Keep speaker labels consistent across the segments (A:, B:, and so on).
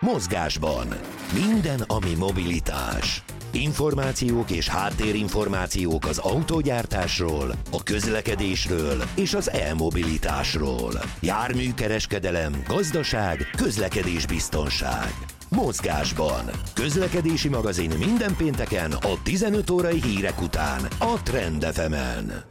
A: Mozgásban. Minden, ami mobilitás. Információk és háttérinformációk az autógyártásról, a közlekedésről és az e-mobilitásról. Járműkereskedelem, gazdaság, közlekedésbiztonság. Mozgásban. Közlekedési magazin minden pénteken a 15 órai hírek után a Trend FM-en.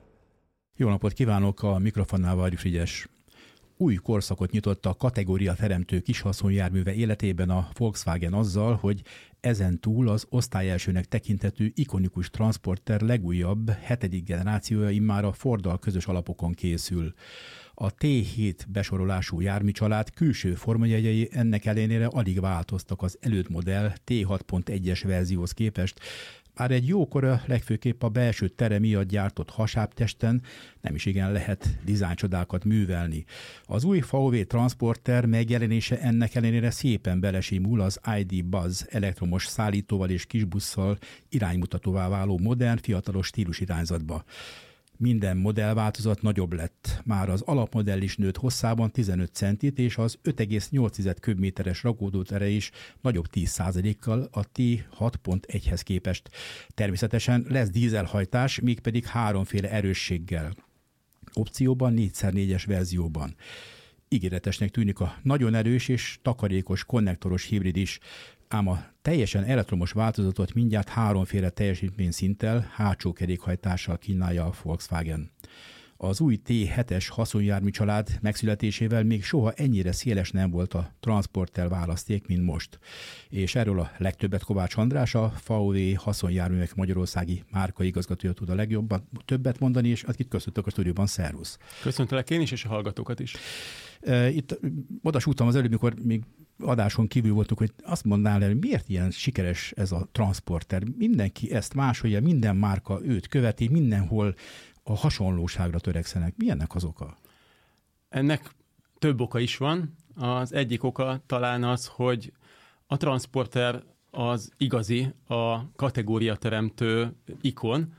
B: Jó napot kívánok, a mikrofonnál Varjú Frigyes. Új korszakot nyitott a kategória teremtő kishaszonjárműve életében a Volkswagen azzal, hogy ezen túl az osztályelsőnek tekinthető ikonikus transporter legújabb, 7. generációja immár a Forddal közös alapokon készül. A T7 besorolású járműcsalád külső formajegyei ennek ellenére alig változtak az elődmodell T6.1-es verzióhoz képest, bár egy jókora, legfőképp a belső tere miatt gyártott hasábtesten nem is igen lehet dizájncsodákat művelni. Az új VW Transporter megjelenése ennek ellenére szépen belesimul az ID. Buzz elektromos szállítóval és kisbusszal iránymutatóvá váló modern, fiatalos stílusirányzatba. Minden modellváltozat nagyobb lett. Már az alapmodell is nőtt hosszában 15 centit, és az 5,8 köbméteres rakódótere is nagyobb 10%-kal a T6.1-hez képest. Természetesen lesz dízelhajtás, mégpedig háromféle erősséggel. Opcióban 4x4-es verzióban. Ígéretesnek tűnik a nagyon erős és takarékos konnektoros hibrid is, ám a teljesen elektromos változatot mindjárt háromféle teljesítményszinttel, hátsó kerékhajtással kínálja a Volkswagen. Az új T7-es haszonjármű család megszületésével még soha ennyire széles nem volt a transporter választék, mint most. És erről a legtöbbet Kovács András, a VW haszonjárművek magyarországi márkaigazgatója tud a legjobban többet mondani, és akit köszöntök a stúdióban, szervusz.
C: Köszöntelek én is, és a hallgatókat is.
B: Itt odasúgtam az előbb, mikor még adáson kívül voltunk, hogy azt mondnál el, hogy miért ilyen sikeres ez a transporter. Mindenki ezt másolja, minden márka őt követi, mindenhol a hasonlóságra törekszenek. Mi ennek az oka?
C: Ennek több oka is van. Az egyik oka talán az, hogy a transporter az igazi, a kategóriateremtő ikon,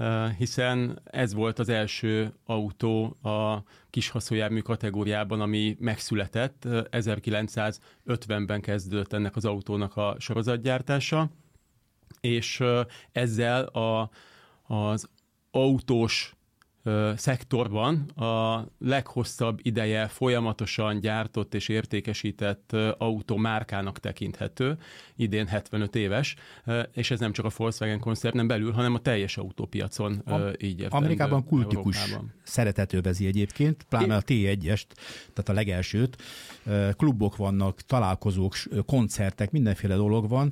C: hiszen ez volt az első autó a kishaszonjármű kategóriában, ami megszületett. 1950-ben kezdődött ennek az autónak a sorozatgyártása, és ezzel az autós szektorban a leghosszabb ideje folyamatosan gyártott és értékesített automárkának tekinthető, idén 75 éves, és ez nem csak a Volkswagen koncernen belül, hanem a teljes autópiacon így értem.
B: Amerikában kultikus szeretet övezi egyébként, pláne a T1-est, tehát a legelsőt. Klubok vannak, találkozók, koncertek, mindenféle dolog van.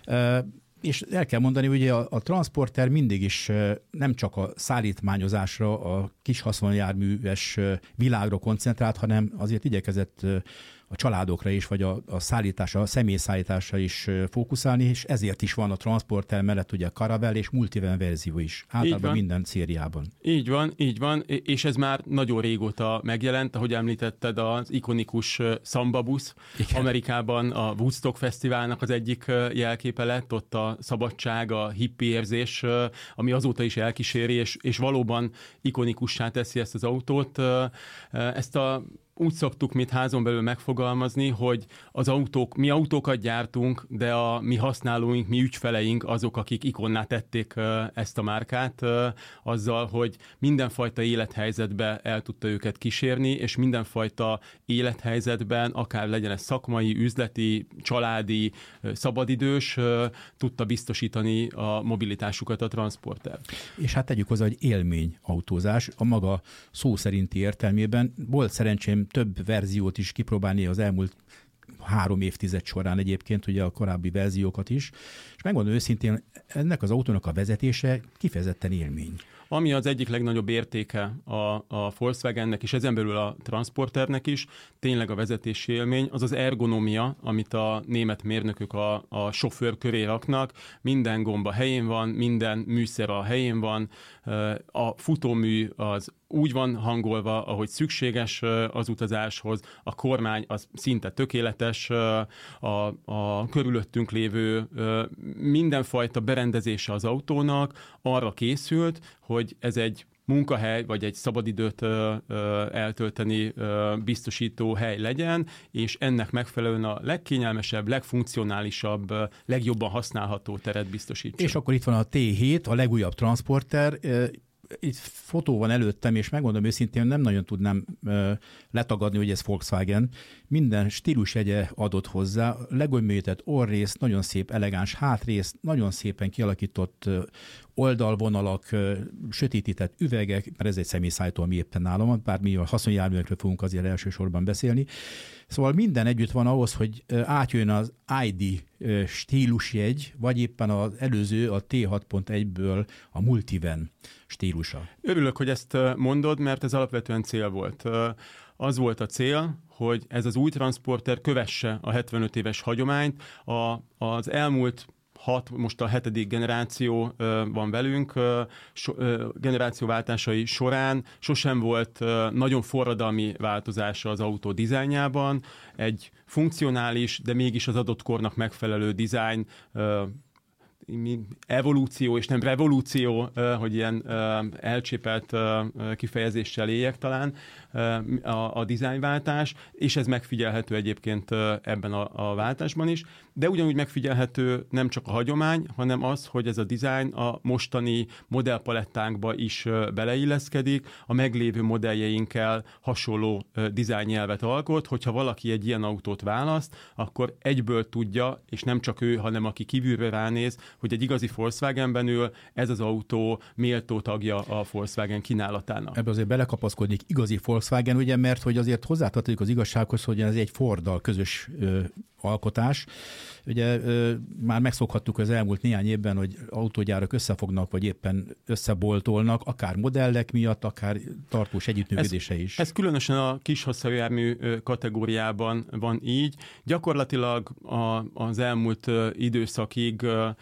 B: És el kell mondani, hogy a transporter mindig is nem csak a szállítmányozásra, a kis haszonjárműves világra koncentrált, hanem azért igyekezett a családokra is, vagy a szállításra, a személyszállításra is fókuszálni, és ezért is van a transporter mellett ugye a Caravelle és Multivan verzió is. Általában minden szériában.
C: Így van, és ez már nagyon régóta megjelent, ahogy említetted, az ikonikus Samba busz. Igen. Amerikában a Woodstock Fesztiválnak az egyik jelképe lett, ott a szabadság, a hippi érzés, ami azóta is elkíséri, és valóban ikonikussá teszi ezt az autót. Ezt úgy szoktuk mit házon belül megfogalmazni, hogy mi autókat gyártunk, de a mi használóink, mi ügyfeleink azok, akik ikonná tették ezt a márkát, azzal, hogy mindenfajta élethelyzetbe el tudta őket kísérni, és mindenfajta élethelyzetben, akár legyen ez szakmai, üzleti, családi, szabadidős, tudta biztosítani a mobilitásukat a transporter.
B: És hát tegyük hozzá, hogy élmény autózás, a maga szó szerinti értelmében. Volt szerencsém több verziót is kipróbálni az elmúlt 3 évtized során egyébként, ugye a korábbi verziókat is, és megmondom őszintén, ennek az autónak a vezetése kifejezetten élmény.
C: Ami az egyik legnagyobb értéke a Volkswagennek, és ezen belül a transporternek is, tényleg a vezetési élmény, az az ergonomia, amit a német mérnökök a sofőr köré raknak. Minden gomba helyén van, minden műszer a helyén van, a futómű az úgy van hangolva, ahogy szükséges az utazáshoz, a kormány az szinte tökéletes, a körülöttünk lévő mindenfajta berendezése az autónak arra készült, hogy ez egy munkahely, vagy egy szabadidőt eltölteni biztosító hely legyen, és ennek megfelelően a legkényelmesebb, legfunkcionálisabb, legjobban használható teret biztosítson.
B: És akkor itt van a T7, a legújabb transporter. Itt fotó van előttem, és megmondom őszintén, nem nagyon tudnám letagadni, hogy ez Volkswagen. Minden stílusjegye adott hozzá, legömlített orrész, nagyon szép, elegáns hátrész, nagyon szépen kialakított oldalvonalak, sötétített üvegek, mert ez egy személyszállító, ami éppen nálam, bár mi a haszonjárművekről fogunk azért elsősorban beszélni. Szóval minden együtt van ahhoz, hogy átjön az ID stílusjegy, vagy éppen az előző, a T6.1-ből a Multivan stílusa. Örülök,
C: hogy ezt mondod, mert ez alapvetően cél volt. Az volt a cél, hogy ez az új transporter kövesse a 75 éves hagyományt. Az elmúlt most a 7. generáció van velünk, generációváltásai során sosem volt nagyon forradalmi változása az autó dizájnjában. Egy funkcionális, de mégis az adott kornak megfelelő dizájn, evolúció és nem revolúció, hogy ilyen elcsépelt kifejezéssel éljek talán, a dizájnváltás, és ez megfigyelhető egyébként ebben a váltásban is, de ugyanúgy megfigyelhető nem csak a hagyomány, hanem az, hogy ez a dizájn a mostani modellpalettánkba is beleilleszkedik, a meglévő modelljeinkkel hasonló dizájnnyelvet alkot, hogyha valaki egy ilyen autót választ, akkor egyből tudja, és nem csak ő, hanem aki kívülről ránéz, hogy egy igazi Volkswagenben ül, ez az autó méltó tagja a Volkswagen kínálatának.
B: Ebbe azért belekapaszkodnék, igazi Volkswagen, ugye, mert hogy azért hozzátartozik az igazsághoz, hogy ez egy Forddal közös alkotás. Ugye már megszokhattuk az elmúlt néhány évben, hogy autógyárak összefognak, vagy éppen összeboltolnak, akár modellek miatt, akár tartós együttműködése is.
C: Ez különösen a kis hosszújármű kategóriában van így. Gyakorlatilag az elmúlt időszakig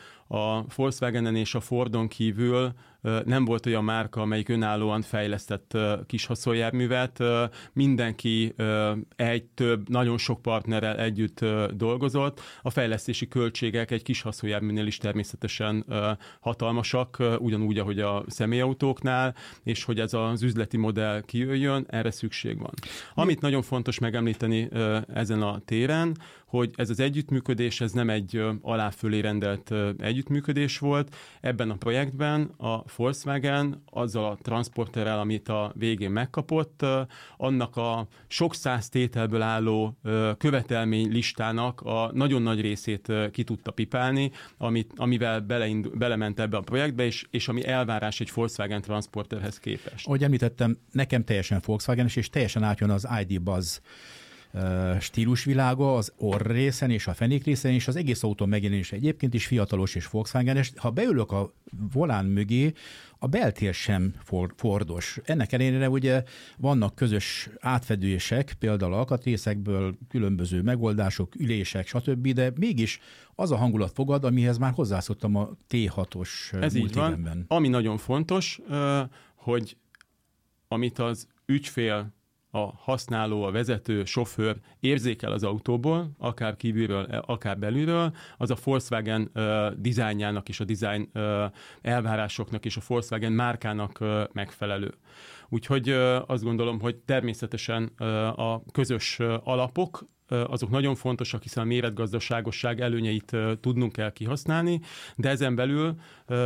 C: a Volkswagenen és a Fordon kívül nem volt olyan márka, amelyik önállóan fejlesztett kis haszonjárművet. Mindenki több, nagyon sok partnerrel együtt dolgozott. A fejlesztési költségek egy kis haszonjárműnél is természetesen hatalmasak, ugyanúgy, ahogy a személyautóknál, és hogy ez az üzleti modell kijöjjön, erre szükség van. Amit nagyon fontos megemlíteni ezen a téren, hogy ez az együttműködés, ez nem egy alá-fölé rendelt együttműködés volt. Ebben a projektben a Volkswagen azzal a transporterrel, amit a végén megkapott, annak a sok száz tételből álló követelmény listának a nagyon nagy részét ki tudta pipálni, amivel belement ebbe a projektbe, és ami elvárás egy Volkswagen transporterhez képest.
B: Ahogy említettem, nekem teljesen Volkswagen-es, és teljesen átjön az ID Buzz stílusvilága az orr részen és a fenék részen, és az egész autó megjelenése egyébként is fiatalos és Volkswagen-es. Ha beülök a volán mögé, a beltér sem Fordos. Ennek ellenére ugye vannak közös átfedések, például alkatrészekből, különböző megoldások, ülések, stb., de mégis az a hangulat fogad, amihez már hozzászoktam a T6-os
C: Ez így van. Ami nagyon fontos, hogy amit az ügyfél, a használó, a vezető, sofőr érzékel az autóból, akár kívülről, akár belülről, az a Volkswagen dizájnjának és a dizájn elvárásoknak és a Volkswagen márkának megfelelő. Úgyhogy azt gondolom, hogy természetesen a közös alapok, azok nagyon fontosak, hiszen a méretgazdaságosság előnyeit tudnunk kell kihasználni, de ezen belül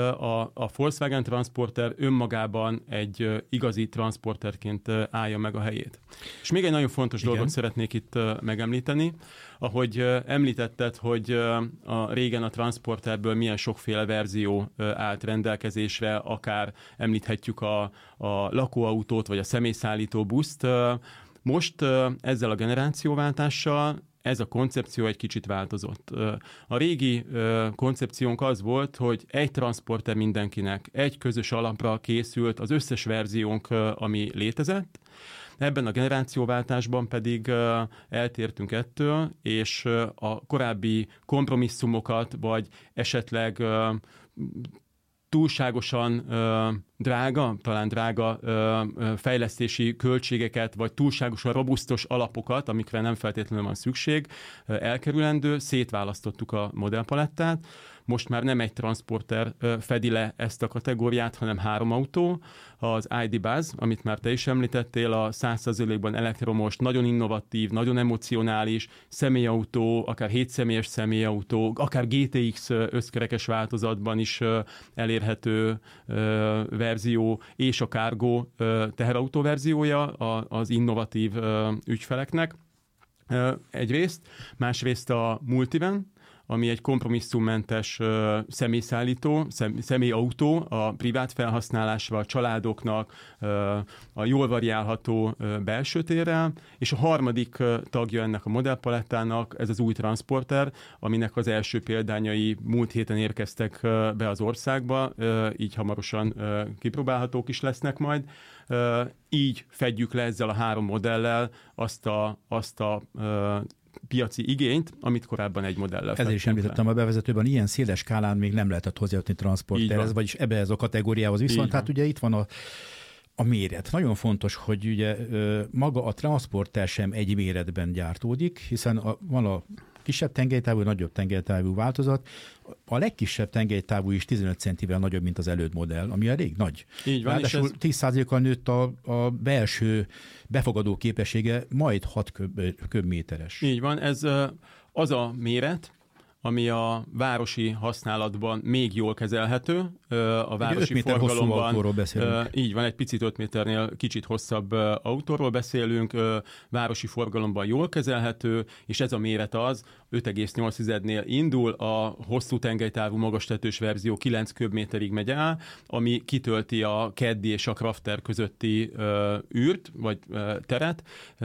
C: a Volkswagen Transporter önmagában egy igazi transporterként állja meg a helyét. És még egy nagyon fontos dolgot szeretnék itt megemlíteni. Ahogy említetted, hogy régen a Transporterből milyen sokféle verzió állt rendelkezésre, akár említhetjük a lakóautót, vagy a személyszállító buszt. Most ezzel a generációváltással ez a koncepció egy kicsit változott. A régi koncepciónk az volt, hogy egy transporter mindenkinek, egy közös alapra készült az összes verziónk, ami létezett. Ebben a generációváltásban pedig eltértünk ettől, és a korábbi kompromisszumokat, vagy esetleg túlságosan talán drága fejlesztési költségeket, vagy túlságosan robusztus alapokat, amikre nem feltétlenül van szükség, elkerülendő, szétválasztottuk a modellpalettát. Most már nem egy transporter fedi le ezt a kategóriát, hanem 3 autó. Az ID Buzz, amit már te is említettél, a 100%-ban elektromos, nagyon innovatív, nagyon emocionális személyautó, akár 7 személyes személyautó, akár GTX összkerekes változatban is elérhető verzió, és a Cargo teherautó verziója az innovatív ügyfeleknek egyrészt, másrészt a Multivan, ami egy kompromisszummentes személyautó a privát felhasználásra, a családoknak, a jól variálható belső térrel, és a harmadik tagja ennek a modellpalettának ez az új transporter, aminek az első példányai múlt héten érkeztek be az országba, így hamarosan kipróbálhatók is lesznek majd. Így fedjük le ezzel a 3 modellel azt a piaci igényt, amit korábban egy modellel.
B: Ezért is említettem a bevezetőben, ilyen széles skálán még nem lehetett hozzájutni transporterhez, vagyis ebbe ez a kategóriához viszont. Hát ugye itt van a méret. Nagyon fontos, hogy ugye maga a transporter sem egy méretben gyártódik, hiszen van a kisebb tengelytávú, nagyobb tengelytávú változat. A legkisebb tengelytávú is 15 centivel nagyobb, mint az előtt modell, ami elég nagy.
C: Így van,
B: ráadásul 10%-kal nőtt a belső befogadó képessége, majd 6 köbméteres.
C: Így van, ez az a méret, ami a városi használatban még jól kezelhető. A városi
B: 5 méter
C: forgalomban,
B: hosszú autóról beszélünk.
C: Így van, egy picit 5 méternél kicsit hosszabb autóról beszélünk, városi forgalomban jól kezelhető, és ez a méret az 5,8-nél indul, a hosszú tengelytávú magastetős verzió 9 köbméterig megy el, ami kitölti a Caddy és a Crafter közötti űrt, vagy teret,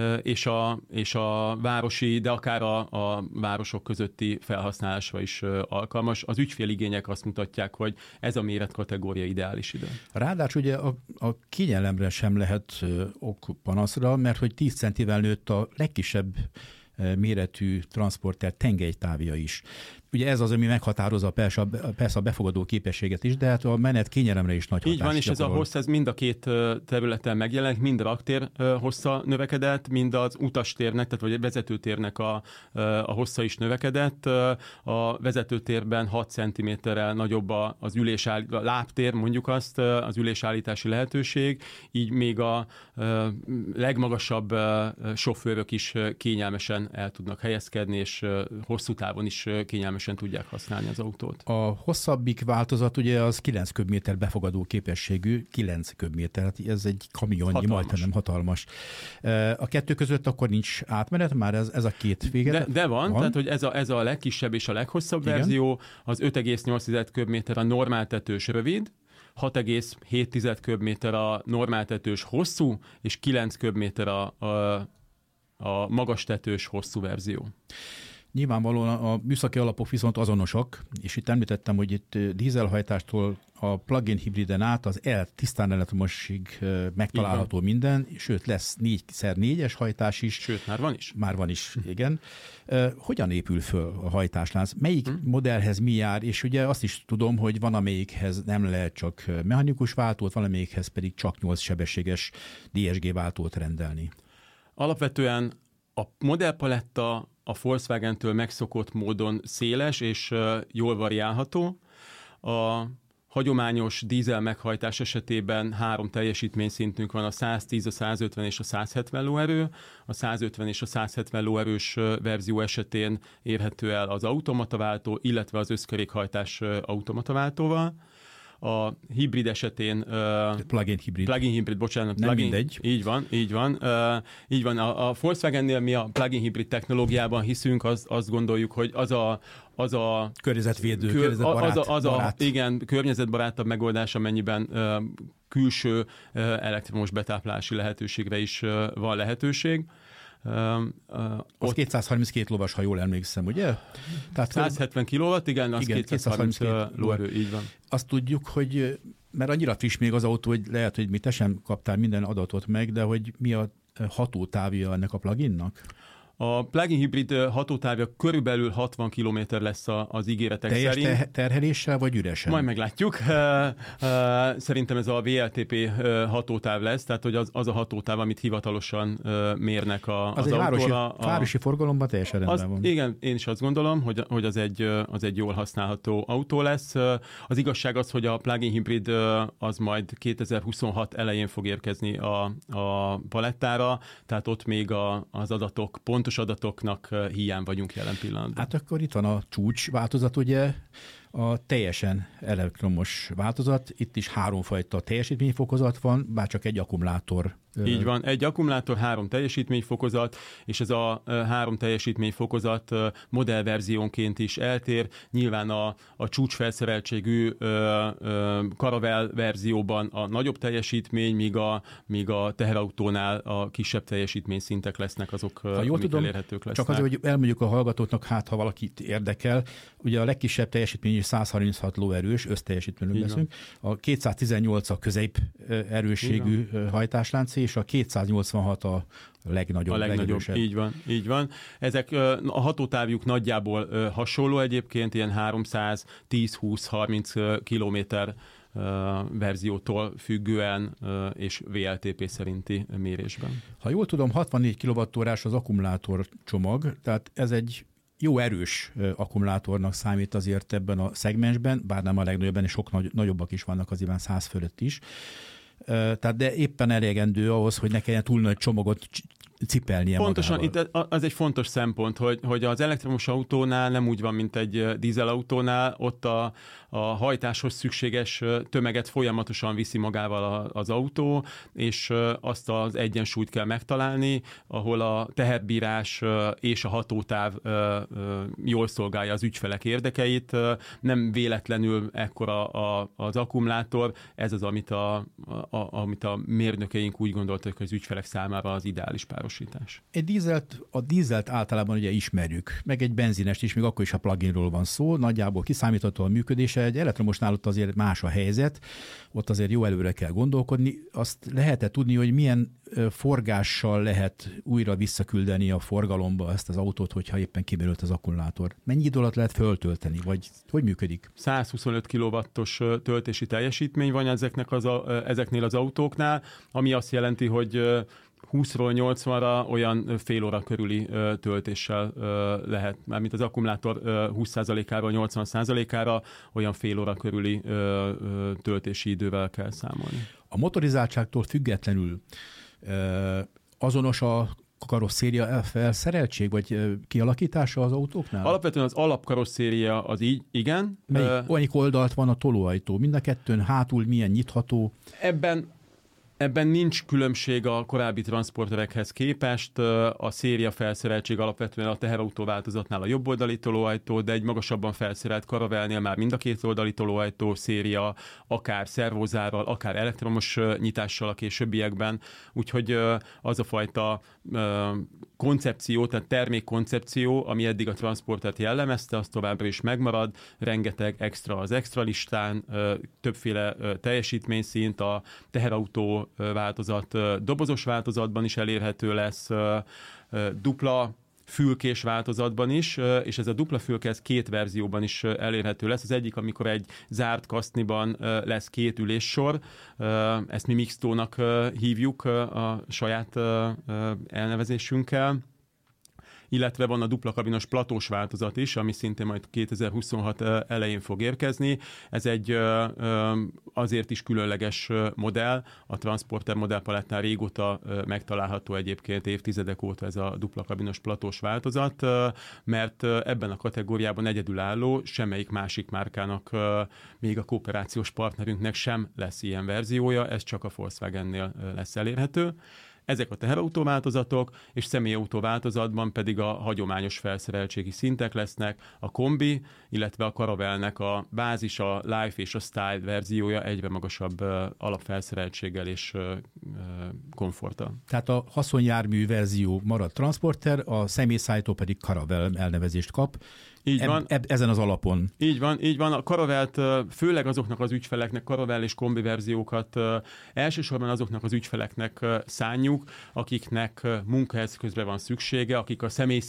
C: és a városi, de akár a városok közötti felhasználásra is alkalmas. Az ügyféligények azt mutatják, hogy ez a méretkategória ideális ide.
B: Ráadásul ugye a kényelemre sem lehet ok panaszra, mert hogy 10 centivel nőtt a legkisebb méretű transporter tengelytávja is. Ugye ez az, ami meghatározza persze a befogadó képességet is, de hát a menet kényelemre is nagy hatást
C: Így van, és
B: gyakorol.
C: ez a hossz, ez mind a két területen megjelenik, mind a raktér hossza növekedett, mind az utastérnek, tehát vagy a vezetőtérnek a hossza is növekedett. A vezetőtérben 6 cm-rel nagyobb a lábtér, mondjuk azt, az ülésállítási lehetőség, így még a legmagasabb sofőrök is kényelmesen el tudnak helyezkedni, és hosszú távon is kényelmesen tudják használni az autót.
B: A hosszabbik változat ugye az 9 köbméter befogadó képességű, 9 köbméter, hát ez egy kamionnyi, majdnem hatalmas. A kettő között akkor nincs átmenet, már ez a két vége.
C: De van, tehát hogy ez a legkisebb és a leghosszabb verzió, az 5,8 köbméter a normáltetős rövid, 6,7 köbméter a normáltetős hosszú, és 9 köbméter a magastetős hosszú verzió.
B: Nyilvánvalóan a műszaki alapok viszont azonosak, és itt említettem, hogy itt dízelhajtástól a plug-in hibriden át az tisztán elektromosig megtalálható minden, sőt lesz 4x4-es hajtás is.
C: Sőt, már van is.
B: Már van is, igen. Hogyan épül föl a hajtáslánc? Melyik modellhez mi jár? És ugye azt is tudom, hogy van amelyikhez nem lehet csak mechanikus váltót, van amelyikhez pedig csak 8 sebességes DSG váltót rendelni.
C: Alapvetően a modellpaletta a Volkswagen-től megszokott módon széles és jól variálható. A hagyományos dízel meghajtás esetében 3 teljesítményszintünk van, a 110, a 150 és a 170 lóerő. A 150 és a 170 lóerős verzió esetén érhető el az automataváltó, illetve az összkerékhajtás automataváltóval. A hibrid esetén...
B: Plug-in hibrid,
C: bocsánat.
B: Nem mindegy.
C: Így van. Így van. A Volkswagennél mi a plug-in hibrid technológiában hiszünk, azt gondoljuk, hogy az a
B: környezetvédő, környezetbarát.
C: Igen, környezetbarátabb megoldás, amennyiben külső elektromos betáplási lehetőségre is van lehetőség.
B: Az 232 lovas, ha jól emlékszem, ugye?
C: Tehát 170 kW, igen, az 230 lóerő, így van.
B: Azt tudjuk, hogy, mert annyira friss még az autó, hogy lehet, hogy te sem kaptál minden adatot meg, de hogy mi a hatótávja ennek a pluginnak?
C: A plug-in hibrid hatótávja körülbelül 60 km lesz az ígéretek
B: teljes
C: szerint.
B: Teljes terheléssel vagy üresen?
C: Majd meglátjuk. Szerintem ez a VLTP hatótáv lesz, tehát hogy az a hatótáv, amit hivatalosan mérnek az autóra.
B: Városi forgalomban teljesen rendben van.
C: Igen, én is azt gondolom, hogy az egy jól használható autó lesz. Az igazság az, hogy a plug-in hibrid az majd 2026 elején fog érkezni a palettára, tehát ott még az adatok, pontos adatoknak hiány vagyunk jelen pillanatban.
B: Hát akkor itt van a csúcs változat, ugye, a teljesen elektromos változat. Itt is 3 fajta teljesítményfokozat van, bár csak egy akkumulátor.
C: Így van, egy akkumulátor, 3 teljesítményfokozat, és ez a 3 teljesítményfokozat modellverziónként is eltér. Nyilván a csúcsfelszereltségű Caravelle verzióban a nagyobb teljesítmény, míg a teherautónál a kisebb teljesítményszintek lesznek, azok, amik elérhetők lesznek.
B: Csak azért, hogy elmondjuk a hallgatóknak, ha valakit érdekel, ugye a legkisebb teljesítmény 136 lóerős, összteljesítményről beszélünk, a 218 a közép erősségű hajtáslánc, és a 286 a legnagyobb. Így van. Ezek a hatótávjuk nagyjából hasonló egyébként, ilyen 310-20-30 kilométer verziótól függően és VLTP szerinti mérésben. Ha jól tudom, 64 kWh-s az akkumulátor csomag, tehát ez egy jó erős akkumulátornak számít azért ebben a szegmensben, bár nem a legnagyobb, és sok nagyobbak is vannak, azért 100 fölött is. Tehát de éppen elegendő ahhoz, hogy ne kelljen túl nagy csomagot cipelnie
C: Pontosan,
B: magával.
C: itt az egy fontos szempont, hogy az elektromos autónál nem úgy van, mint egy dízelautónál, ott a hajtáshoz szükséges tömeget folyamatosan viszi magával az autó, és azt az egyensúlyt kell megtalálni, ahol a teherbírás és a hatótáv jól szolgálja az ügyfelek érdekeit. Nem véletlenül ekkora az akkumulátor, ez az, amit a mérnökeink úgy gondoltak, hogy az ügyfelek számára az ideális páros.
B: A dízelt általában ugye ismerjük, meg egy benzinest is, még akkor is a pluginról van szó, nagyjából kiszámítható a működése, egy elektromosnál ott azért más a helyzet, ott azért jó előre kell gondolkodni. Azt lehet-e tudni, hogy milyen forgással lehet újra visszaküldeni a forgalomba ezt az autót, hogyha éppen kimerült az akkumulátor? Mennyi idő alatt lehet föltölteni, vagy hogy működik?
C: 125 kW-os töltési teljesítmény van ezeknél az autóknál, ami azt jelenti, hogy 20-ról 80-ra olyan fél óra körüli töltéssel lehet, mármint az akkumulátor 20%-áról 80%-ára olyan fél óra körüli töltési idővel kell számolni.
B: A motorizáltságtól függetlenül azonos a karosszéria felszereltség, vagy kialakítása az autóknál?
C: Alapvetően az alapkarosszéria az így, igen.
B: Melyik oldalt van a tolóajtó? Mind a kettőn hátul milyen nyitható?
C: Ebben nincs különbség a korábbi transporterekhez képest. A széria felszereltség alapvetően a teherautó változatnál a jobb oldali tolóajtó, de egy magasabban felszerelt Caravelle-nél már mind a két oldali tolóajtó széria, akár szervózárral, akár elektromos nyitással a későbbiekben. Úgyhogy az a fajta koncepció, tehát termékkoncepció, ami eddig a transportert jellemezte, az továbbra is megmarad. Rengeteg extra az extra listán, többféle teljesítményszint, a teherautó változat dobozos változatban is elérhető lesz, dupla fülkés változatban is, és ez a dupla fülke ez 2 verzióban is elérhető lesz. Az egyik, amikor egy zárt kaszniban lesz 2 üléssor, ezt mi Mixtónak hívjuk a saját elnevezésünkkel, illetve van a dupla kabinos platós változat is, ami szintén majd 2026 elején fog érkezni. Ez egy azért is különleges modell, a Transporter modellpalettán régóta megtalálható egyébként évtizedek óta ez a dupla kabinos platós változat, mert ebben a kategóriában egyedülálló, semmelyik másik márkának, még a kooperációs partnerünknek sem lesz ilyen verziója, ez csak a Volkswagennél lesz elérhető. Ezek a teherautó változatok, és személyautó változatban pedig a hagyományos felszereltségi szintek lesznek, a kombi, illetve a Caravelle-nek a bázis, a Life és a Style verziója egyre magasabb alapfelszereltséggel és komforttal.
B: Tehát a haszonjármű verzió marad Transporter, a személyszállító pedig Caravelle elnevezést kap.
C: Így van.
B: Ezen az alapon.
C: Így van. A Caravelle-t főleg azoknak az ügyfeleknek, Caravelle és kombi verziókat elsősorban azoknak az ügyfeleknek szánjuk, akiknek munkaeszközre van szüksége, akik a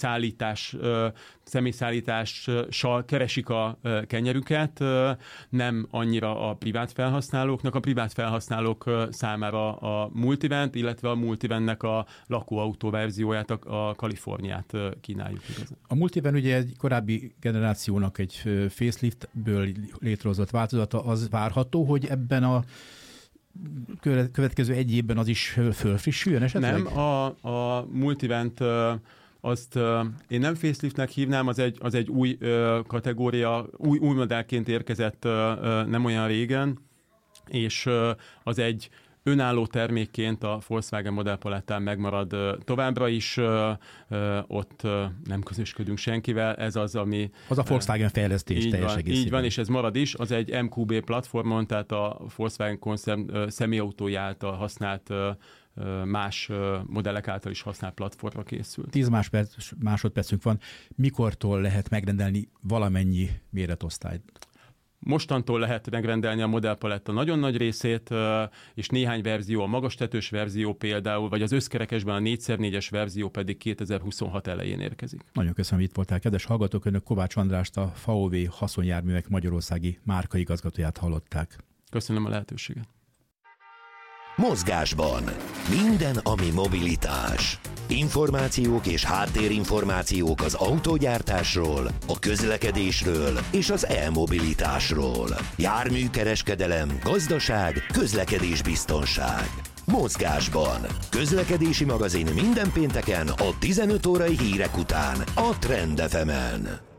C: személyszállítással keresik a kenyerüket, nem annyira a privát felhasználóknak. A privát felhasználók számára a Multivent, illetve a Multiventnek a lakóautó verzióját, a Kaliforniát kínáljuk igazán.
B: A Multivan ugye egy korábbi generációnak egy faceliftből létrehozott változata, az várható, hogy ebben a következő egy évben az is fölfrissüljön esetleg?
C: Nem, a Multivent azt én nem faceliftnek hívnám, az egy új kategória, új modellként érkezett nem olyan régen, és az egy önálló termékként a Volkswagen modellpalettán megmarad továbbra is, ott nem közösködünk senkivel, ez az, ami...
B: Az a Volkswagen fejlesztés teljes egészében.
C: Így van, és ez marad is, az egy MQB platformon, tehát a Volkswagen koncern személyautói által használt más modellek által is használt platformra készült.
B: 10 másodpercünk van. Mikortól lehet megrendelni valamennyi méretosztályt?
C: Mostantól lehet megrendelni a modellpaletta nagyon nagy részét, és néhány verzió, a magastetős verzió például, vagy az összkerekesben a 4x4-es verzió pedig 2026 elején érkezik.
B: Nagyon köszönöm, hogy itt voltál. Kedves hallgatók, önök Kovács Andrást, a VW haszonjárművek magyarországi márkaigazgatóját hallották.
C: Köszönöm a lehetőséget.
A: Mozgásban. Minden, ami mobilitás. Információk és háttérinformációk az autógyártásról, a közlekedésről és az e-mobilitásról. Járműkereskedelem, gazdaság, közlekedésbiztonság. Mozgásban. Közlekedési magazin minden pénteken a 15 órai hírek után a Trend FM-en.